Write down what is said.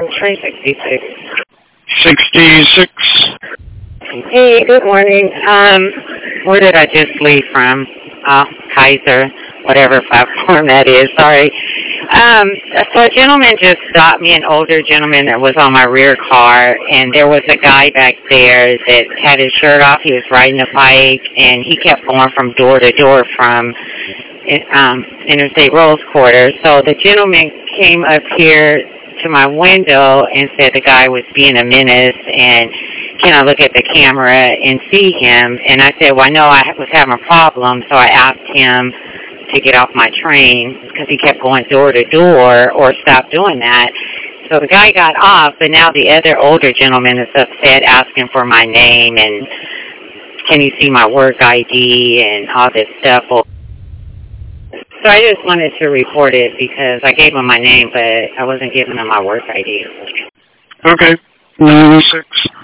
Train 66. 66. Hey, good morning. Where did I just leave from? Kaiser, whatever platform that is. Sorry. So a gentleman just stopped me, an older gentleman that was on my rear car, and there was a guy back there that had his shirt off. He was riding a bike, and he kept going from door to door from Interstate Rose Quarter. So the gentleman came up here to my window and said the guy was being a menace, and can I look at the camera and see him? And I said, well, no, I was having a problem, so I asked him to get off my train because he kept going door to door or stop doing that. So the guy got off, but now the other older gentleman is upset, asking for my name and can you see my work ID and all this stuff. So I just wanted to report it because I gave him my name, but I wasn't giving him my work ID. Okay. 96.